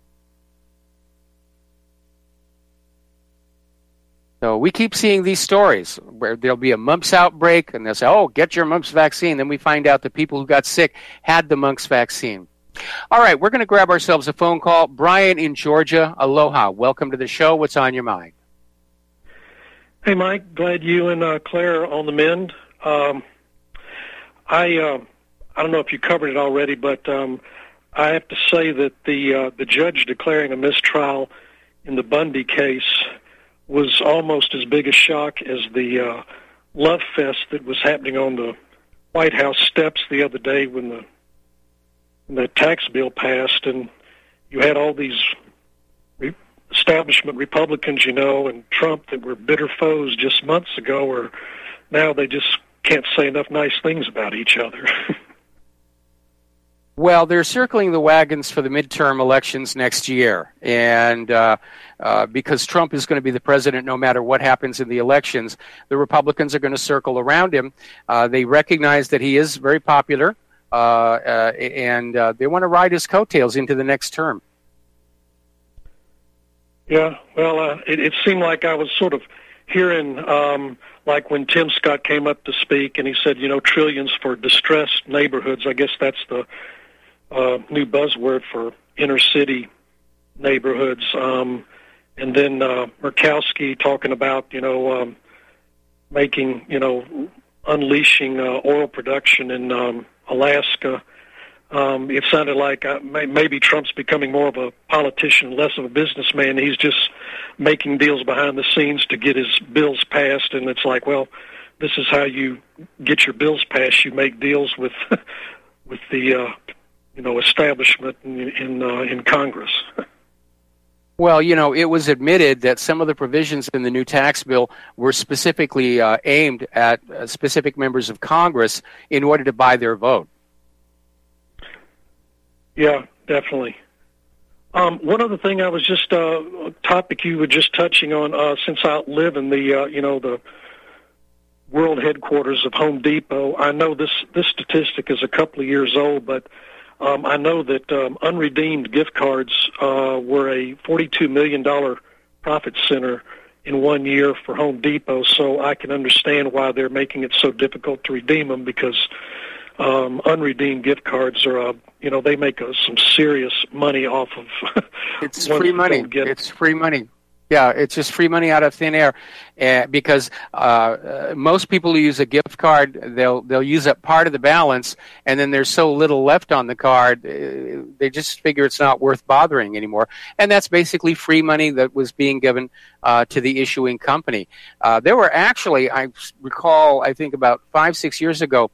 So we keep seeing these stories where there'll be a mumps outbreak, and they'll say, oh, get your mumps vaccine. Then we find out the people who got sick had the mumps vaccine. All right, we're going to grab ourselves a phone call. Brian in Georgia, aloha. Welcome to the show. What's on your mind? Hey, Mike. Glad you and Claire are on the mend. I don't know if you covered it already, but I have to say that the judge declaring a mistrial in the Bundy case was almost as big a shock as the love fest that was happening on the White House steps the other day when the tax bill passed, and you had all these establishment Republicans, and Trump that were bitter foes just months ago, or now they just can't say enough nice things about each other. Well, they're circling the wagons for the midterm elections next year, and because Trump is going to be the president no matter what happens in the elections, the Republicans are going to circle around him. They recognize that he is very popular, and they want to ride his coattails into the next term. Yeah, well, it seemed like I was sort of hearing, like when Tim Scott came up to speak, and he said, trillions for distressed neighborhoods. I guess that's the new buzzword for inner city neighborhoods. And then Murkowski talking about, unleashing oil production in Alaska. It sounded like maybe Trump's becoming more of a politician, less of a businessman. He's just making deals behind the scenes to get his bills passed, and it's like, well, this is how you get your bills passed. You make deals with with the establishment in Congress. Well, it was admitted that some of the provisions in the new tax bill were specifically aimed at specific members of Congress in order to buy their vote. Yeah, definitely. One other thing I was just a topic you were just touching on, since I live in the world headquarters of Home Depot. I know this statistic is a couple of years old, but I know that unredeemed gift cards were a $42 million profit center in 1 year for Home Depot, so I can understand why they're making it so difficult to redeem them, because unredeemed gift cards are, they make some serious money off of. It's free money. It's free money. Yeah, it's just free money out of thin air, because most people who use a gift card, they'll use up part of the balance, and then there's so little left on the card, they just figure it's not worth bothering anymore. And that's basically free money that was being given to the issuing company. There were actually, I recall, I think about 5-6 years ago,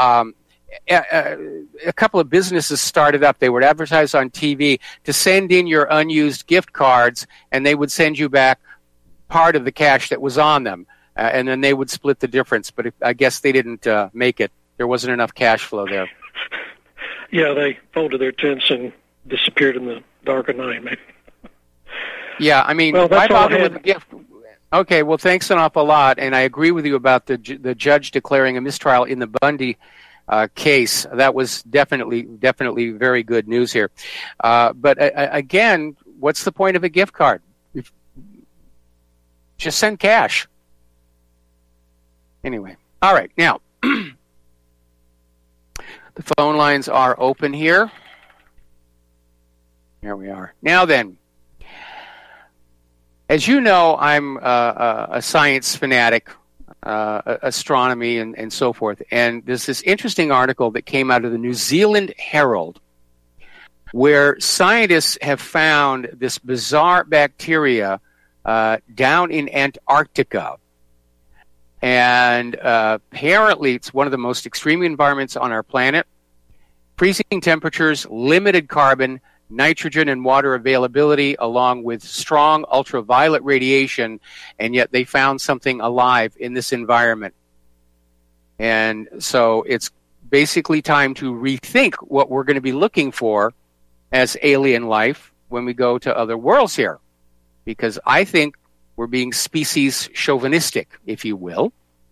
a couple of businesses started up. They would advertise on TV to send in your unused gift cards, and they would send you back part of the cash that was on them, and then they would split the difference. But I guess they didn't make it. There wasn't enough cash flow there. Yeah, they folded their tents and disappeared in the dark of night, maybe. Yeah, I mean, why bother with a gift? Okay, well, thanks an awful lot, and I agree with you about the judge declaring a mistrial in the Bundy case. That was definitely very good news here. But again, what's the point of a gift card? Just send cash. Anyway, all right. Now, the phone lines are open here. Here we are. Now then, as you know, I'm a science fanatic. Astronomy and so forth. And there's this interesting article that came out of the New Zealand Herald where scientists have found this bizarre bacteria down in Antarctica. And apparently it's one of the most extreme environments on our planet. Freezing temperatures, limited carbon, nitrogen and water availability, along with strong ultraviolet radiation, and yet they found something alive in this environment. And so it's basically time to rethink what we're going to be looking for as alien life when we go to other worlds here. Because I think we're being species chauvinistic, if you will,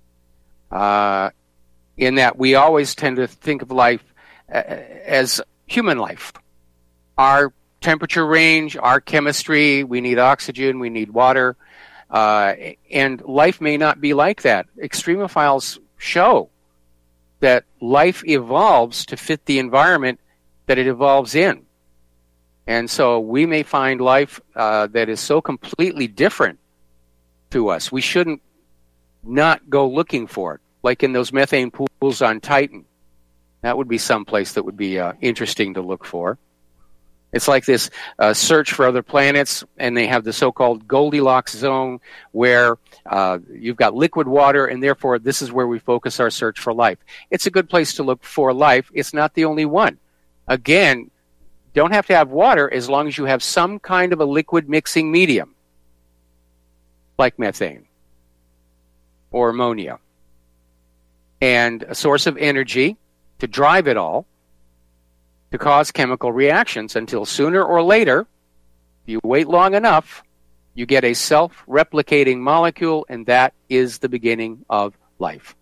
in that we always tend to think of life as human life. Our temperature range, our chemistry, we need oxygen, we need water, and life may not be like that. Extremophiles show that life evolves to fit the environment that it evolves in. And so we may find life that is so completely different to us. We shouldn't not go looking for it, like in those methane pools on Titan. That would be someplace that would be interesting to look for. It's like this search for other planets, and they have the so-called Goldilocks zone where you've got liquid water, and therefore this is where we focus our search for life. It's a good place to look for life. It's not the only one. Again, don't have to have water as long as you have some kind of a liquid mixing medium, like methane or ammonia, and a source of energy to drive it all, to cause chemical reactions until sooner or later, if you wait long enough, you get a self-replicating molecule, and that is the beginning of life.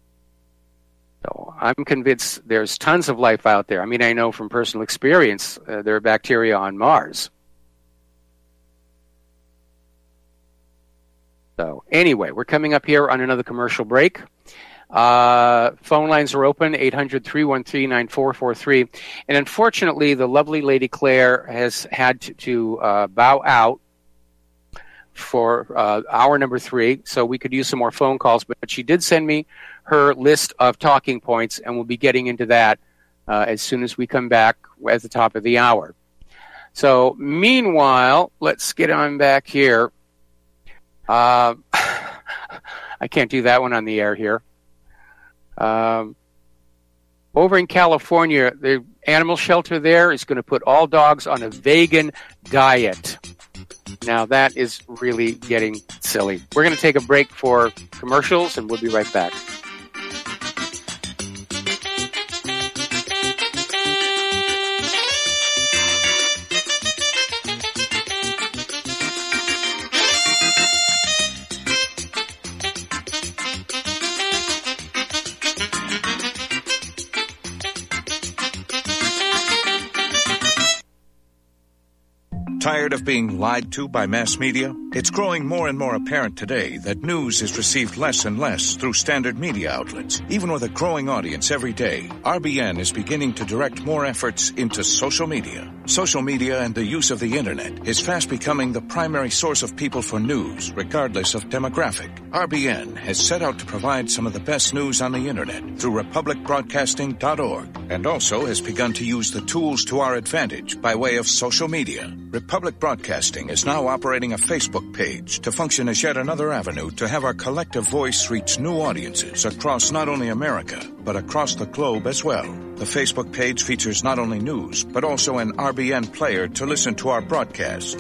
So I'm convinced there's tons of life out there. I mean, I know from personal experience there are bacteria on Mars. So anyway, we're coming up here on another commercial break. Phone lines are open, 800-313-9443. And unfortunately, the lovely Lady Claire has had to bow out for hour number 3, so we could use some more phone calls. But she did send me her list of talking points, and we'll be getting into that as soon as we come back at the top of the hour. So meanwhile, let's get on back here. I can't do that one on the air here. Over in California, the animal shelter there is going to put all dogs on a vegan diet. Now, that is really getting silly. We're going to take a break for commercials, and we'll be right back. Tired of being lied to by mass media? It's growing more and more apparent today that news is received less and less through standard media outlets. Even with a growing audience every day, RBN is beginning to direct more efforts into social media. Social media and the use of the internet is fast becoming the primary source of people for news, regardless of demographic. RBN has set out to provide some of the best news on the internet through republicbroadcasting.org, and also has begun to use the tools to our advantage by way of social media. Republic Broadcasting is now operating a Facebook page to function as yet another avenue to have our collective voice reach new audiences across not only America, but across the globe as well. The Facebook page features not only news, but also an RBN player to listen to our broadcast.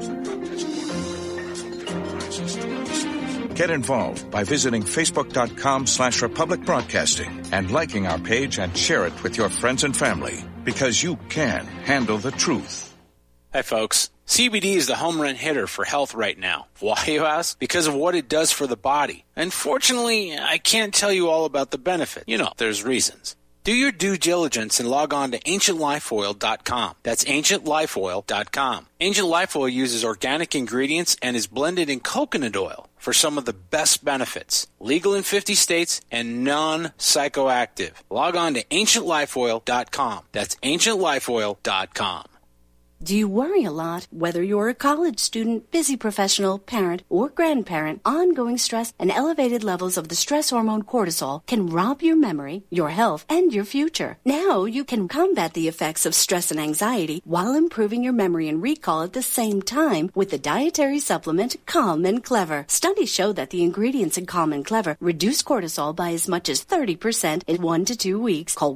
Get involved by visiting facebook.com/Republic Broadcasting and liking our page and share it with your friends and family, because you can handle the truth. Hi, folks. CBD is the home run hitter for health right now. Why, you ask? Because of what it does for the body. Unfortunately, I can't tell you all about the benefit. You know, there's reasons. Do your due diligence and log on to AncientLifeOil.com. That's AncientLifeOil.com. Ancient Life Oil uses organic ingredients and is blended in coconut oil for some of the best benefits. Legal in 50 states and non-psychoactive. Log on to AncientLifeOil.com. That's AncientLifeOil.com. Do you worry a lot? Whether you're a college student, busy professional, parent, or grandparent, ongoing stress and elevated levels of the stress hormone cortisol can rob your memory, your health, and your future. Now you can combat the effects of stress and anxiety while improving your memory and recall at the same time with the dietary supplement Calm and Clever. Studies show that the ingredients in Calm and Clever reduce cortisol by as much as 30% in 1 to 2 weeks. Call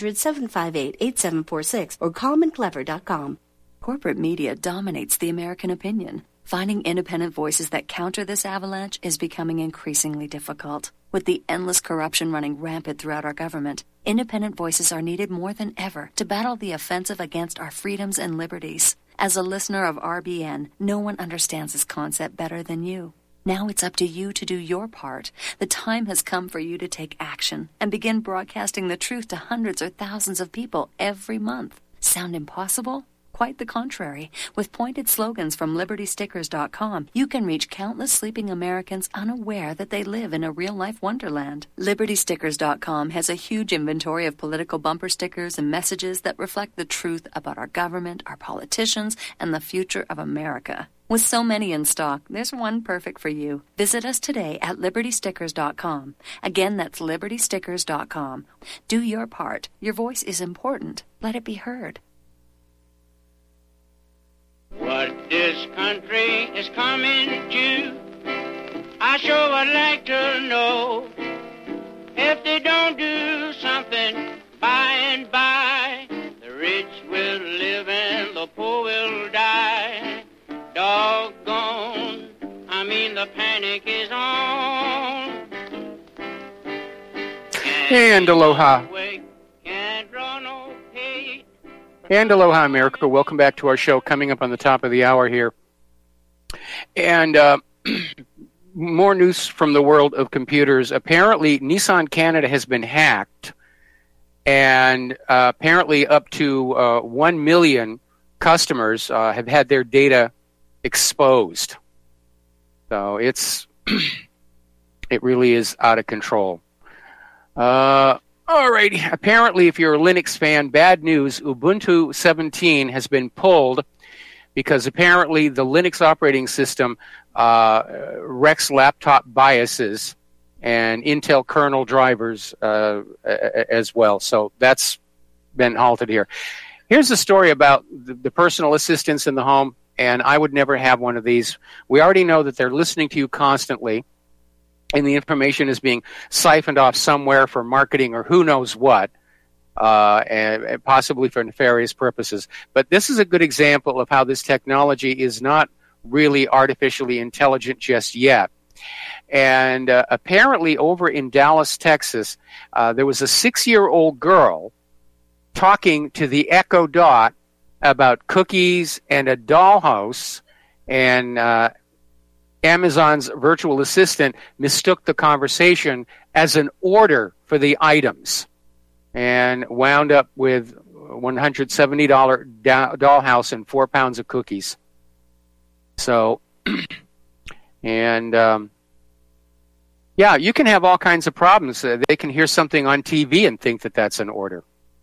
1-800-758-8746 or calmandclever.com. Corporate media dominates the American opinion. Finding independent voices that counter this avalanche is becoming increasingly difficult. With the endless corruption running rampant throughout our government, independent voices are needed more than ever to battle the offensive against our freedoms and liberties. As a listener of RBN, no one understands this concept better than you. Now it's up to you to do your part. The time has come for you to take action and begin broadcasting the truth to hundreds or thousands of people every month. Sound impossible? Quite the contrary. With pointed slogans from LibertyStickers.com, you can reach countless sleeping Americans unaware that they live in a real-life wonderland. LibertyStickers.com has a huge inventory of political bumper stickers and messages that reflect the truth about our government, our politicians, and the future of America. With so many in stock, there's one perfect for you. Visit us today at LibertyStickers.com. Again, that's LibertyStickers.com. Do your part. Your voice is important. Let it be heard. What this country is coming to, I sure would like to know. If they don't do something by and by, the rich will live and the poor will die. Doggone, I mean the panic is on. And aloha. And aloha, America. Welcome back to our show, coming up on the top of the hour here. And more news from the world of computers. Apparently, Nissan Canada has been hacked, and apparently up to 1 million customers have had their data exposed. So it really is out of control. All right. Apparently, if you're a Linux fan, bad news. Ubuntu 17 has been pulled because apparently the Linux operating system wrecks laptop BIOSes and Intel kernel drivers as well. So that's been halted here. Here's a story about the personal assistants in the home, and I would never have one of these. We already know that they're listening to you constantly, and the information is being siphoned off somewhere for marketing or who knows what, and possibly for nefarious purposes. But this is a good example of how this technology is not really artificially intelligent just yet. And apparently over in Dallas, Texas, there was a 6-year-old girl talking to the Echo Dot about cookies and a dollhouse, and Amazon's virtual assistant mistook the conversation as an order for the items and wound up with $170 dollhouse and 4 pounds of cookies. So, and yeah, you can have all kinds of problems. They can hear something on TV and think that that's an order.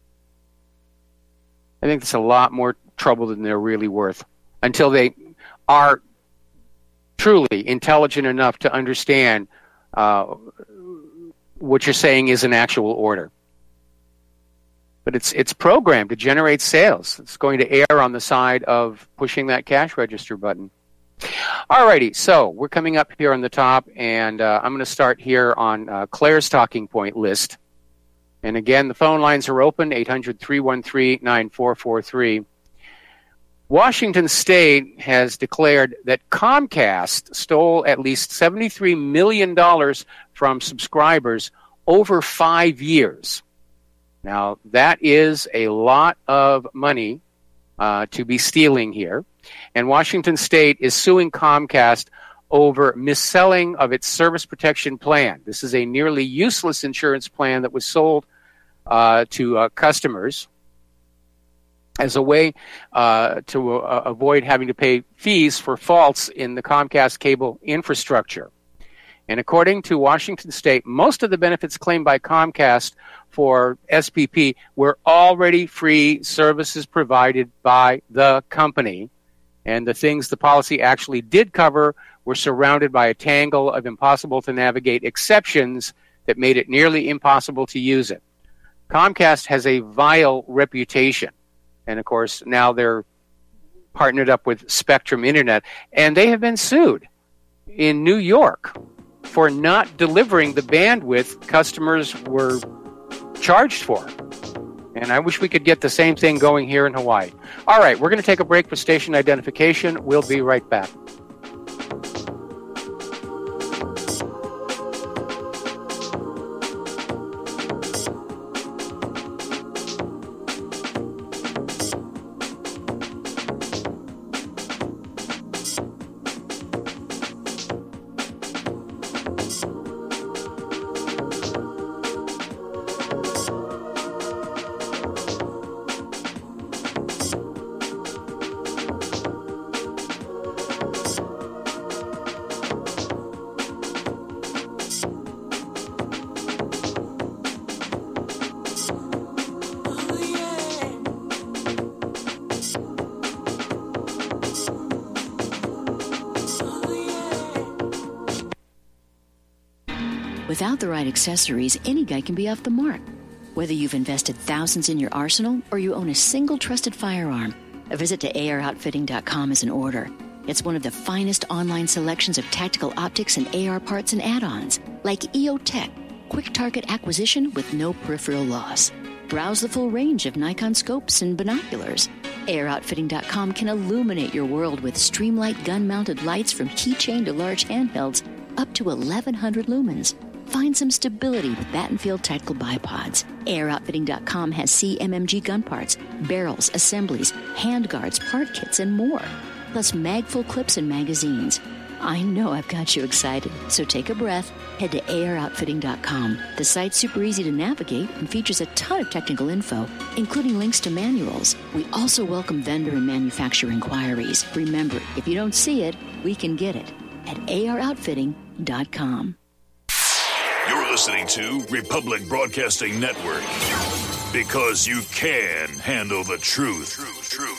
I think it's a lot more trouble than they're really worth until they are truly intelligent enough to understand what you're saying is an actual order. But it's programmed to generate sales. It's going to err on the side of pushing that cash register button. Alrighty, so we're coming up here on the top, and I'm going to start here on Claire's talking point list. And again, the phone lines are open, 800-313-9443. Washington State has declared that Comcast stole at least $73 million from subscribers over 5 years. Now, that is a lot of money to be stealing here. And Washington State is suing Comcast over mis-selling of its service protection plan. This is a nearly useless insurance plan that was sold to customers as a way to avoid having to pay fees for faults in the Comcast cable infrastructure. And according to Washington State, most of the benefits claimed by Comcast for SPP were already free services provided by the company. And the things the policy actually did cover were surrounded by a tangle of impossible-to-navigate exceptions that made it nearly impossible to use it. Comcast has a vile reputation. And, of course, now they're partnered up with Spectrum Internet. And they have been sued in New York for not delivering the bandwidth customers were charged for. And I wish we could get the same thing going here in Hawaii. All right, we're going to take a break for station identification. We'll be right back. Without the right accessories, any guy can be off the mark. Whether you've invested thousands in your arsenal or you own a single trusted firearm, a visit to AROutfitting.com is in order. It's one of the finest online selections of tactical optics and AR parts and add-ons, like EOTech, quick target acquisition with no peripheral loss. Browse the full range of Nikon scopes and binoculars. AROutfitting.com can illuminate your world with Streamlight gun-mounted lights from keychain to large handhelds up to 1,100 lumens. Find some stability with Battenfield Tactical Bipods. AirOutfitting.com has CMMG gun parts, barrels, assemblies, handguards, part kits, and more. Plus magful clips and magazines. I know I've got you excited, so take a breath. Head to AirOutfitting.com. The site's super easy to navigate and features a ton of technical info, including links to manuals. We also welcome vendor and manufacturer inquiries. Remember, if you don't see it, we can get it at AirOutfitting.com. You're listening to Republic Broadcasting Network. Because you can handle the truth.